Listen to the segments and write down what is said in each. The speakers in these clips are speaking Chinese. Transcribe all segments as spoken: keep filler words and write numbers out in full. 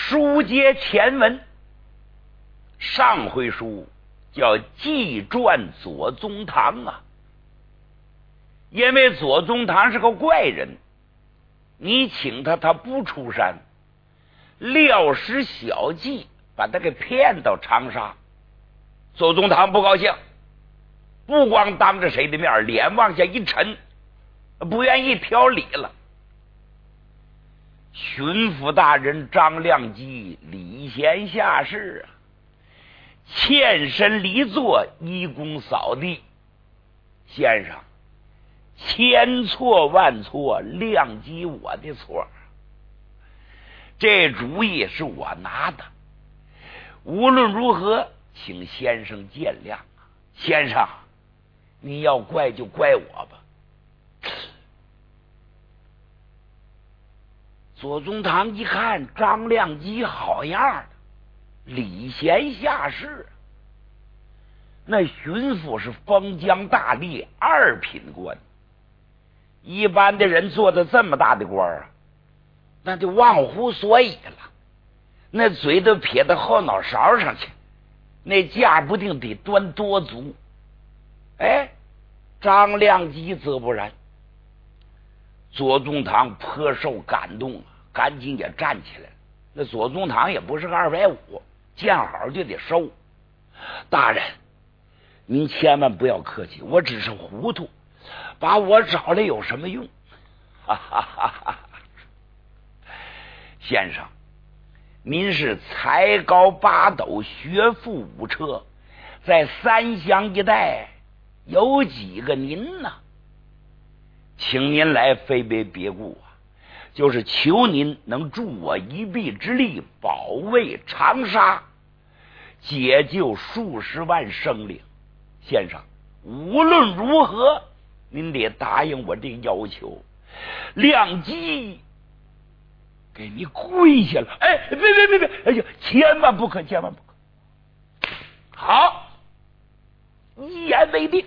书接前文，上回书叫纪传左宗棠啊，因为左宗棠是个怪人，你请他他不出山，料使小计把他给骗到长沙。左宗棠不高兴，不光当着谁的面，脸往下一沉，不愿意挑理了。巡抚大人张亮基礼贤下士啊，欠身离座，一躬扫地。先生，千错万错，亮基我的错，这主意是我拿的，无论如何请先生见谅。先生，你要怪就怪我吧。左宗棠一看张亮基好样的，礼贤下士，那巡抚是封疆大吏，二品官，一般的人做的这么大的官啊，那就忘乎所以了，那嘴都撇到后脑勺上去，那架不定得端多足。哎，张亮基则不然。左宗棠颇受感动啊，赶紧也站起来了。那左宗棠也不是个二百五，见好就得收。大人，您千万不要客气，我只是糊涂，把我找来有什么用？哈哈哈哈！先生，您是才高八斗，学富五车，在三湘一带有几个您呢？请您来非为别故啊，就是求您能助我一臂之力，保卫长沙，解救数十万生灵。先生，无论如何您得答应我这个要求。亮基给你跪下了。哎，别别别别，哎呀，千万不可，千万不可。好，一言为定。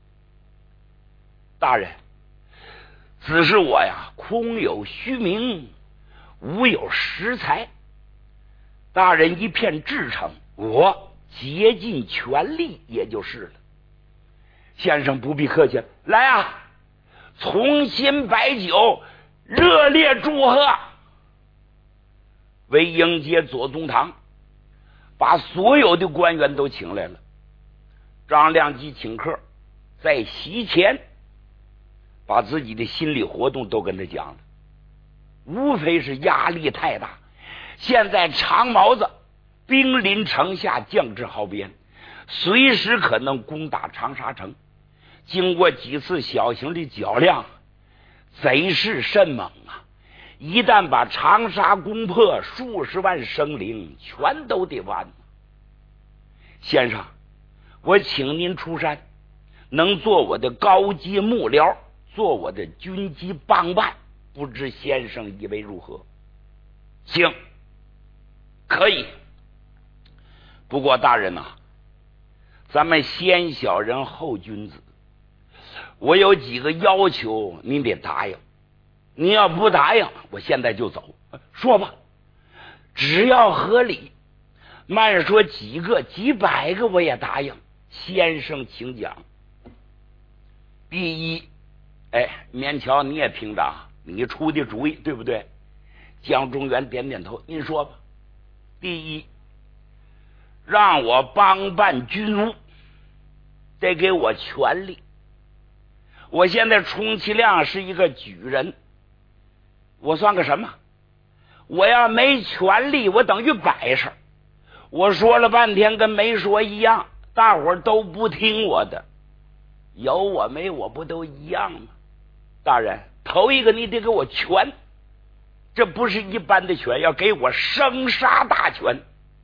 大人，只是我呀，空有虚名，无有实才。大人一片至诚，我竭尽全力也就是了。先生不必客气，来啊，重新摆酒，热烈祝贺。为迎接左宗棠，把所有的官员都请来了。张亮基请客，在席前把自己的心理活动都跟他讲了，无非是压力太大。现在长毛子兵临城下，将至壕边，随时可能攻打长沙城。经过几次小型的较量，贼势甚猛啊！一旦把长沙攻破，数十万生灵全都得完。先生，我请您出山，能做我的高阶幕僚，做我的军机帮办，不知先生以为如何？行，可以。不过大人啊，咱们先小人后君子，我有几个要求您得答应。您要不答应，我现在就走。说吧，只要合理，慢说几个几百个我也答应。先生请讲。第一，哎，勉强你也听着啊，你出的主意对不对？江中原点点头，您说吧。第一，让我帮办军务，得给我权力。我现在充其量是一个举人，我算个什么？我要没权力，我等于摆设。我说了半天跟没说一样，大伙儿都不听我的。有我没我不都一样吗？大人，头一个你得给我权，这不是一般的权，要给我生杀大权。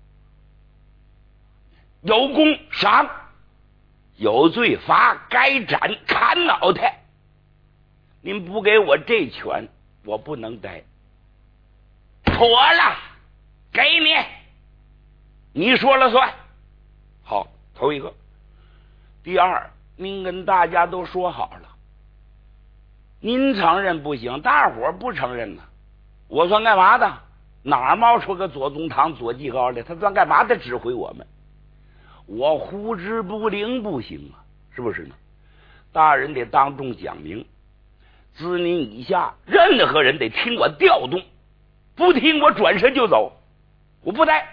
有功赏，有罪罚，该斩砍脑袋。您不给我这权，我不能待。妥了，给你，你说了算。好，头一个。第二，您跟大家都说好了，您承认不行，大伙儿不承认呢，我算干嘛的？ 哪儿冒出个左宗棠、左季高来？他算干嘛的指挥我们？我呼之不灵不行啊，是不是呢？大人得当众讲明，自您以下任何人得听我调动，不听我转身就走，我不带。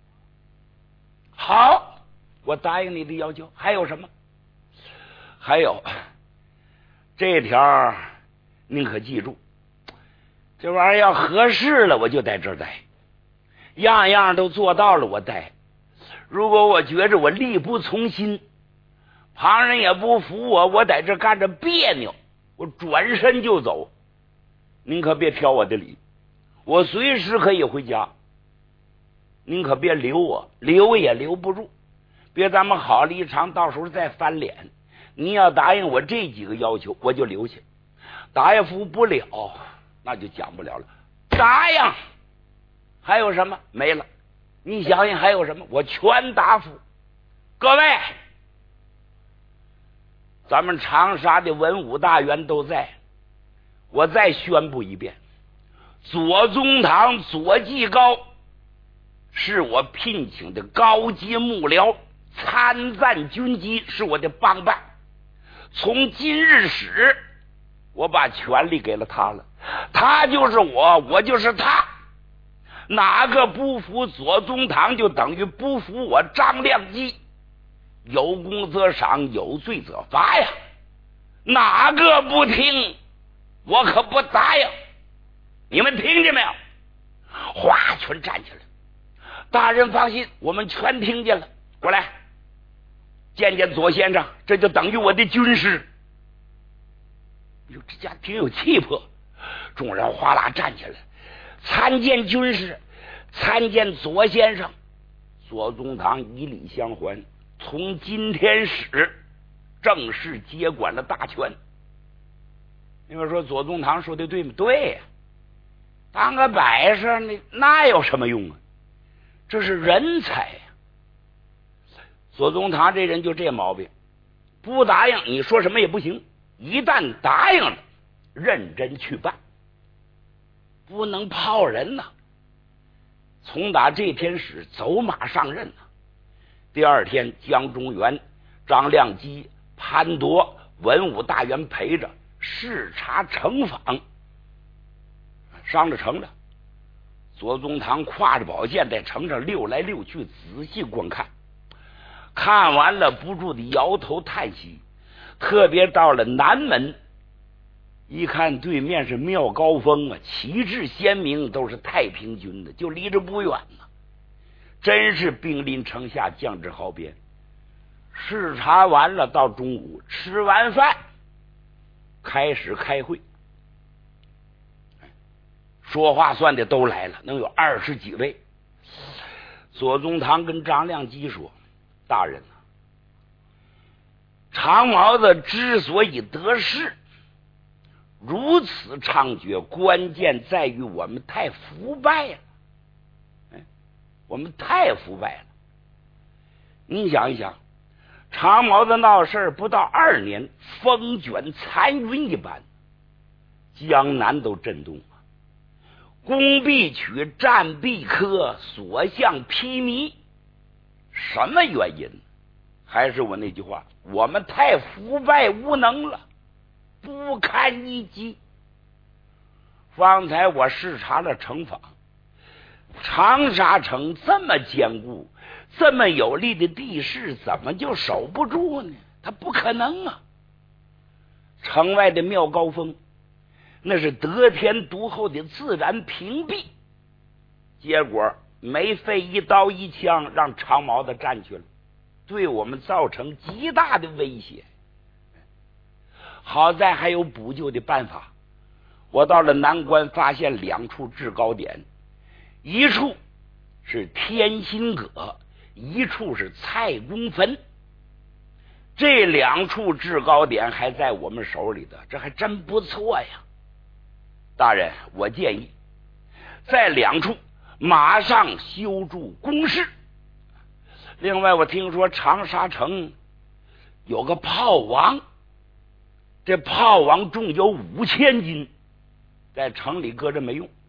好，我答应你的要求。还有什么？还有这条您可记住，这玩意儿要合适了我就在这儿待，样样都做到了我待。如果我觉着我力不从心，旁人也不服我，我在这干着别扭，我转身就走，您可别挑我的理，我随时可以回家，您可别留我，留也留不住，别咱们好了一场，到时候再翻脸。您要答应我这几个要求，我就留下；答应不了，那就讲不了了。答应还有什么？没了。你想想还有什么？我全答复。各位，咱们长沙的文武大员都在，我再宣布一遍：左宗棠、左季高是我聘请的高级幕僚，参赞军机，是我的帮办。从今日始，我把权力给了他了，他就是我，我就是他。哪个不服左宗棠，就等于不服我张亮基，有功则赏，有罪则罚呀。哪个不听，我可不答应。你们听见没有？哗，全站起来。大人放心，我们全听见了。过来见见左先生，这就等于我的军师。哟，这家挺有气魄。众人哗啦站起来，参见军师，参见左先生。左宗棠以礼相还，从今天始正式接管了大权。你们说左宗棠说的对吗？对呀，当个摆设那那有什么用啊？这是人才呀。左宗棠这人就这毛病，不答应你说什么也不行，一旦答应了，认真去办，不能泡人呐。从打这天始走马上任呐。第二天，江中原、张亮基、潘铎文武大员陪着视察城坊，上了城了。左宗棠挎着宝剑在城上溜来溜去，仔细观看，看完了不住的摇头叹息。特别到了南门，一看对面是妙高峰啊，旗帜鲜明，都是太平军的，就离着不远呢。真是兵临城下，将至壕边。视察完了，到中午吃完饭，开始开会。说话算的都来了，能有二十几位。左宗棠跟张亮基说：“大人啊，长毛子之所以得势如此猖獗，关键在于我们太腐败了。哎，我们太腐败了。你想一想，长毛子闹事不到二年，风卷残云一般，江南都震动。攻必取，战必克，所向披靡。什么原因？还是我那句话，我们太腐败无能了，不堪一击。方才我视察了城坊，长沙城这么坚固，这么有利的地势，怎么就守不住呢？它不可能啊！城外的妙高峰，那是得天独厚的自然屏蔽，结果没费一刀一枪，让长毛子占去了，对我们造成极大的威胁。好在还有补救的办法，我到了南关，发现两处制高点，一处是天心阁，一处是蔡公坟。这两处制高点还在我们手里的，这还真不错呀。大人，我建议在两处马上修筑工事。另外，我听说长沙城有个炮王，这炮王重有五千斤，在城里搁着没用，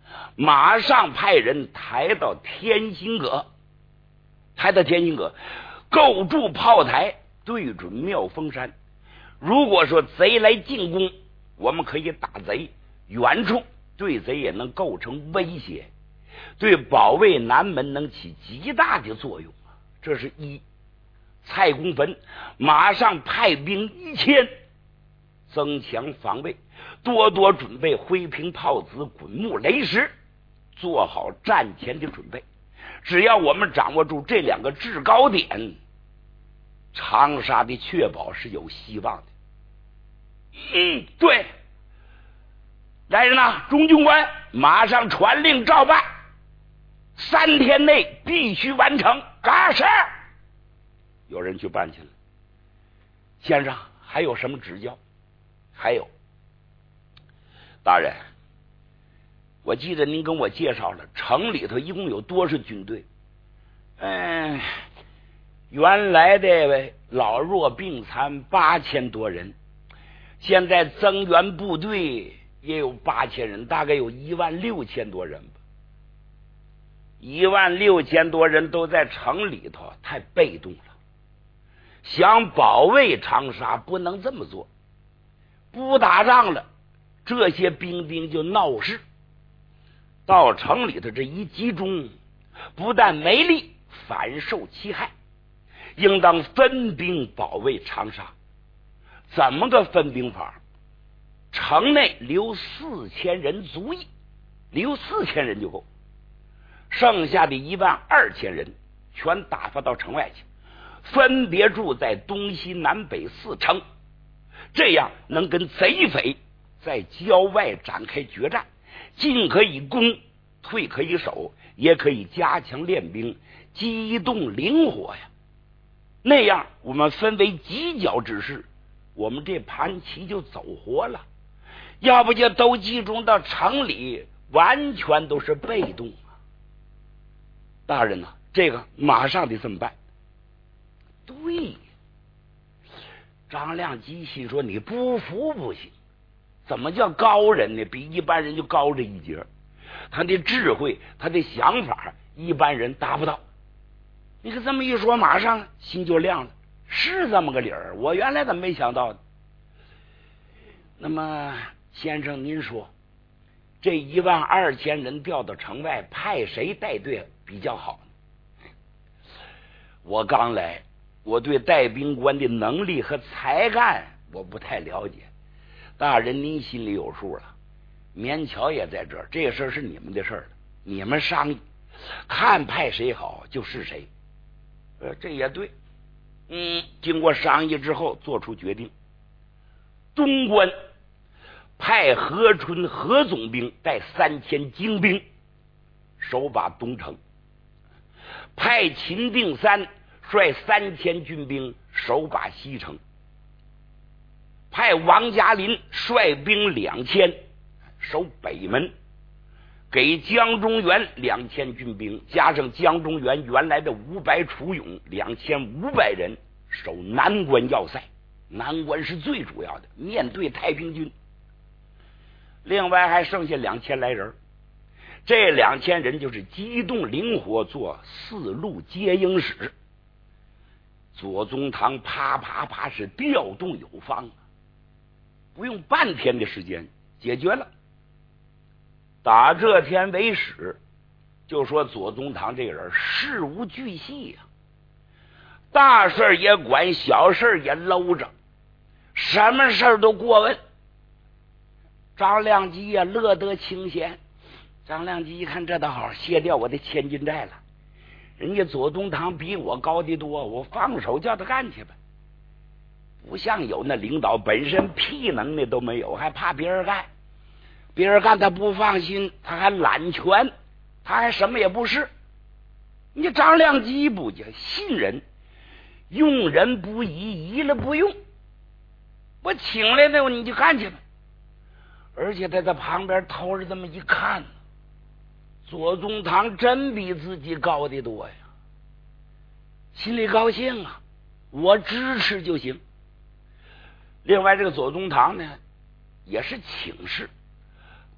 马上派人抬到天心阁，抬到天心阁，构筑炮台，对准妙峰山。如果说贼来进攻，我们可以打贼，远处对贼也能构成威胁，对保卫南门能起极大的作用。这是一。蔡公坟马上派兵一千，增强防卫，多多准备灰瓶炮子、滚木雷石，做好战前的准备。只要我们掌握住这两个制高点，长沙的确保是有希望的。嗯，对。来人呐，中军官马上传令照办，三天内必须完成。嘎是。有人去办去了。先生还有什么指教？还有，大人，我记得您跟我介绍了城里头一共有多少军队？嗯，原来的老弱病残八千多人，现在增援部队也有八千人，大概有一万六千多人吧。一万六千多人都在城里头，太被动了。想保卫长沙不能这么做，不打仗了，这些兵兵就闹事，到城里头这一集中，不但没利，反受其害。应当分兵保卫长沙。怎么个分兵法？城内留四千人足矣，留四千人就够，剩下的一万二千人全打发到城外去，分别住在东西南北四城，这样能跟贼匪在郊外展开决战，进可以攻，退可以守，也可以加强练兵，机动灵活呀。那样我们分为犄角之势，我们这盘棋就走活了。要不就都集中到城里，完全都是被动啊。大人啊，这个马上得这么办。对，张亮基心说你不服不行，怎么叫高人呢？比一般人就高这一截，他的智慧，他的想法一般人达不到。你可这么一说，马上心就亮了，是这么个理儿，我原来怎么没想到呢？那么先生您说，这一万二千人调到城外，派谁带队比较好呢？我刚来，我对带兵官的能力和才干我不太了解，大人您心里有数了。棉桥也在这儿，这事儿是你们的事儿，你们商议，看派谁好就是谁。呃，这也对。嗯，经过商议之后做出决定，东关派何春何总兵带三千精兵守把东城，派秦定三率三千军兵守把西城，派王家林率兵两千守北门，给江中原两千军兵，加上江中原原来的五百楚勇两千五百人守南关要塞。南关是最主要的，面对太平军。另外还剩下两千来人，这两千人就是机动灵活，做四路接应使。左宗棠啪啪啪是调动有方，不用半天的时间解决了。打这天为始，就说左宗棠这个人事无巨细呀、啊，大事也管，小事也搂着，什么事都过问。张亮基呀、啊、乐得清闲。张亮基一看这倒好，卸掉我的千金债了。人家左宗棠比我高得多，我放手叫他干去吧。不像有那领导本身屁能耐都没有，还怕别人干，别人干他不放心，他还揽权，他还什么也不是。你张亮基不就信人，用人不疑，疑了不用。我请来的你就干去吧。而且他在旁边偷着这么一看，左宗棠真比自己高得多呀，心里高兴啊，我支持就行。另外这个左宗棠呢也是请示，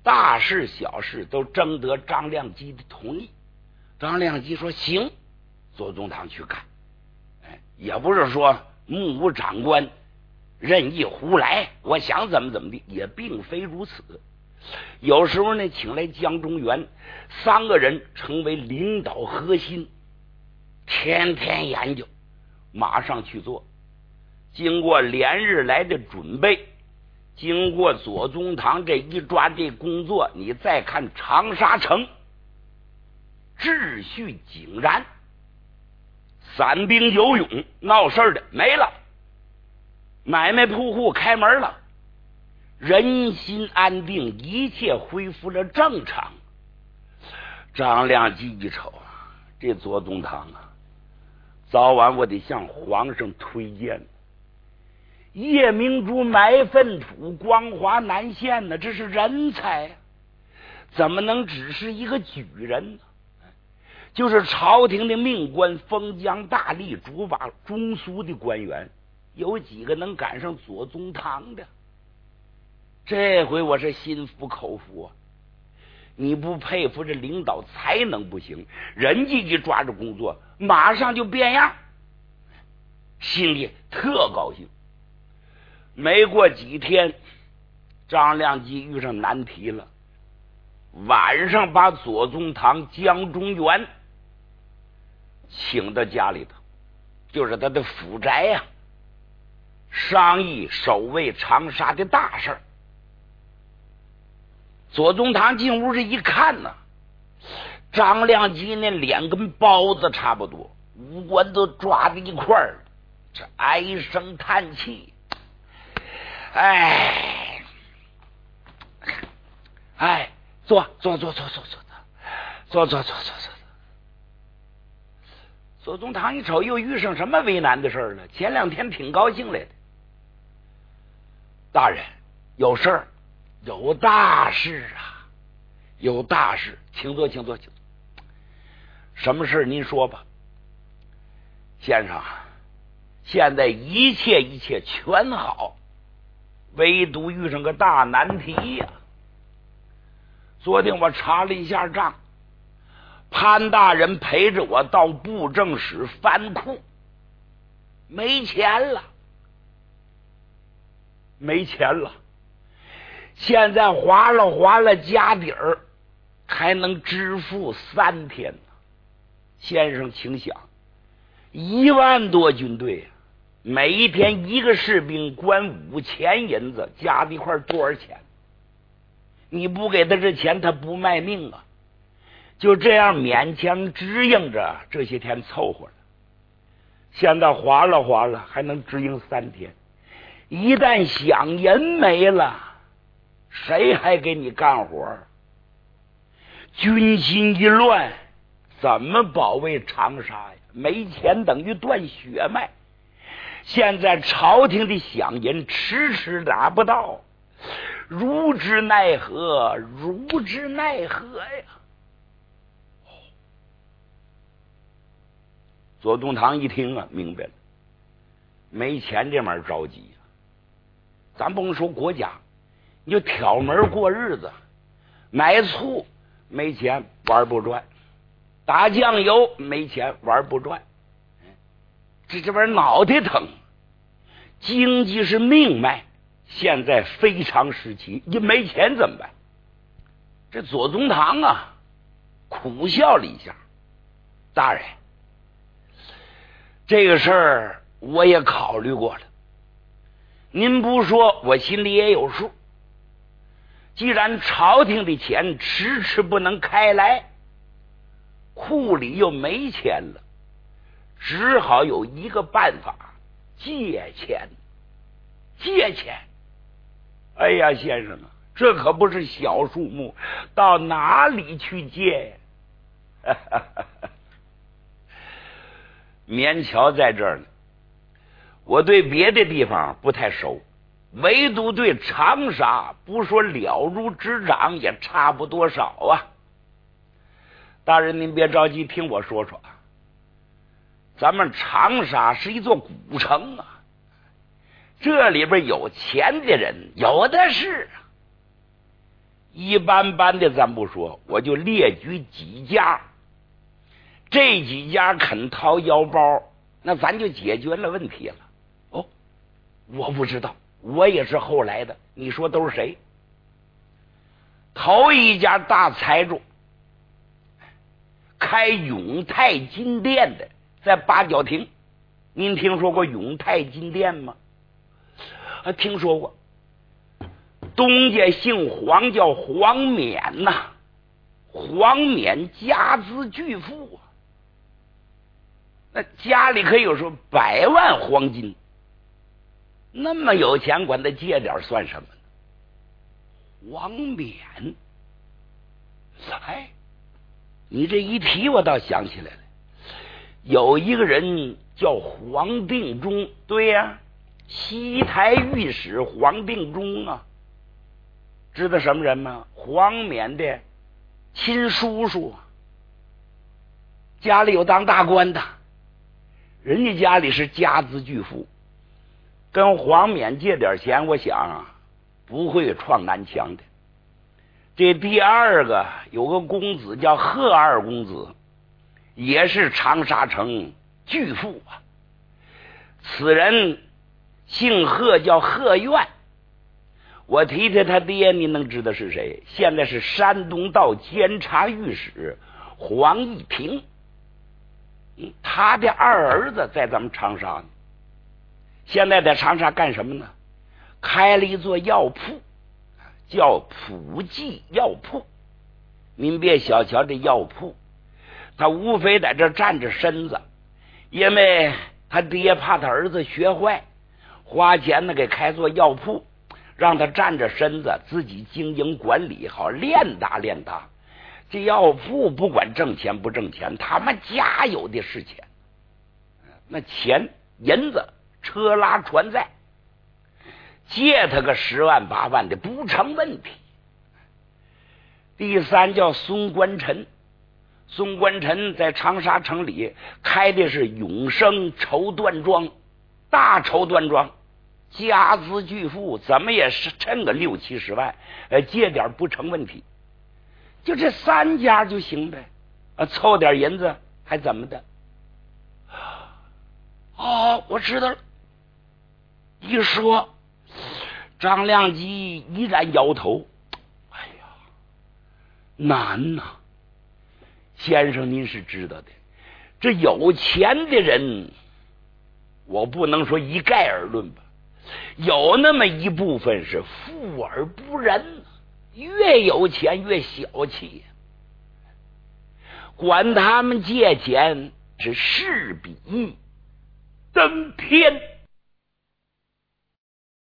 大事小事都征得张亮基的同意。张亮基说行，左宗棠去干。哎，也不是说目无长官任意胡来，我想怎么怎么地，也并非如此。有时候呢，请来江中元，三个人成为领导核心，天天研究，马上去做。经过连日来的准备，经过左宗棠这一抓这工作，你再看长沙城秩序井然，散兵游勇闹事的没了，买卖铺户开门了，人心安定，一切恢复了正常。张亮基一瞅，这左宗棠啊，早晚我得向皇上推荐。叶明珠埋粪土，光华难现呢，这是人才啊，怎么能只是一个举人呢？就是朝廷的命官，封疆大吏、主把中苏的官员，有几个能赶上左宗棠的？这回我是心服口服啊！你不佩服这领导才能不行，人家一抓着工作，马上就变样，心里特高兴。没过几天，张亮基遇上难题了，晚上把左宗棠、江中元请到家里头，就是他的府宅呀、啊，商议守卫长沙的大事儿。左宗棠进屋这一看呢，张亮基那脸跟包子差不多，五官都抓在一块儿，这唉声叹气，哎哎，坐坐坐坐坐坐坐坐坐坐坐坐。左宗棠一瞅，又遇上什么为难的事儿了？前两天挺高兴来的，大人有事儿，有大事啊，有大事，请坐，请坐，请坐。什么事您说吧。先生，现在一切一切全好，唯独遇上个大难题呀、啊。昨天我查了一下账，潘大人陪着我到布政使翻库，没钱了，没钱了。现在划了划了家底儿，还能支付三天呢。先生，请想，一万多军队，每一天一个士兵关五千银子，加在一块多少钱？你不给他这钱，他不卖命啊！就这样勉强支应着，这些天凑合了。现在划了划了，还能支应三天。一旦饷银没了，谁还给你干活？军心一乱，怎么保卫长沙呀？没钱等于断血脉。现在朝廷的饷银迟迟拿不到，如之奈何，如之奈何呀！左宗棠一听啊，明白了，没钱这玩意儿着急呀、啊。咱不能说国家，你就挑门过日子，买醋没钱玩不转，打酱油没钱玩不转，这这玩意儿脑袋疼。经济是命脉，现在非常时期，你没钱怎么办？这左宗棠啊，苦笑了一下，大人，这个事儿我也考虑过了，您不说我心里也有数。既然朝廷的钱迟迟不能开来，库里又没钱了，只好有一个办法，借钱。借钱，哎呀，先生啊，这可不是小数目，到哪里去借呀？棉桥在这儿呢，我对别的地方不太熟，唯独对长沙不说了如指掌，也差不多少啊。大人您别着急，听我说说，咱们长沙是一座古城啊，这里边有钱的人有的是， 一般般的咱不说，我就列举几家，这几家肯掏腰包，那咱就解决了问题了。哦，我不知道，我也是后来的，你说都是谁？头一家大财主，开永泰金店的，在八角亭。您听说过永泰金店吗？啊，听说过。东家姓黄，叫黄冕呐、啊，黄冕家资巨富啊，那家里可以有说百万黄金，那么有钱，管他借点算什么呢？黄冕，哎，你这一提，我倒想起来了，有一个人叫黄定中，对呀、啊，西台御史黄定中啊。知道什么人吗？黄冕的亲叔叔，家里有当大官的，人家家里是家资巨富，跟黄冕借点钱，我想啊，不会撞南墙的。这第二个有个公子叫贺二公子，也是长沙城巨富啊。此人姓贺，叫贺苑。我提提他爹，你能知道是谁？现在是山东道监察御史黄一平，嗯，他的二儿子在咱们长沙呢，现在在长沙干什么呢？开了一座药铺，叫普济药铺。您别小瞧这药铺，他无非在这站着身子，因为他爹怕他儿子学坏，花钱呢给开座药铺，让他站着身子，自己经营管理，好练达练达。这药铺不管挣钱不挣钱，他们家有的是钱，那钱银子车拉船载，借他个十万八万的不成问题。第三叫孙官臣，孙官臣在长沙城里开的是永生绸缎庄，大绸缎庄，家资巨富，怎么也是趁个六七十万，呃，借点不成问题。就这三家就行呗，啊，凑点银子还怎么的？哦，我知道了。一说，张良基依然摇头。哎呀，难呐、啊！先生，您是知道的，这有钱的人，我不能说一概而论吧，有那么一部分是富而不仁，越有钱越小气，管他们借钱是势比登天。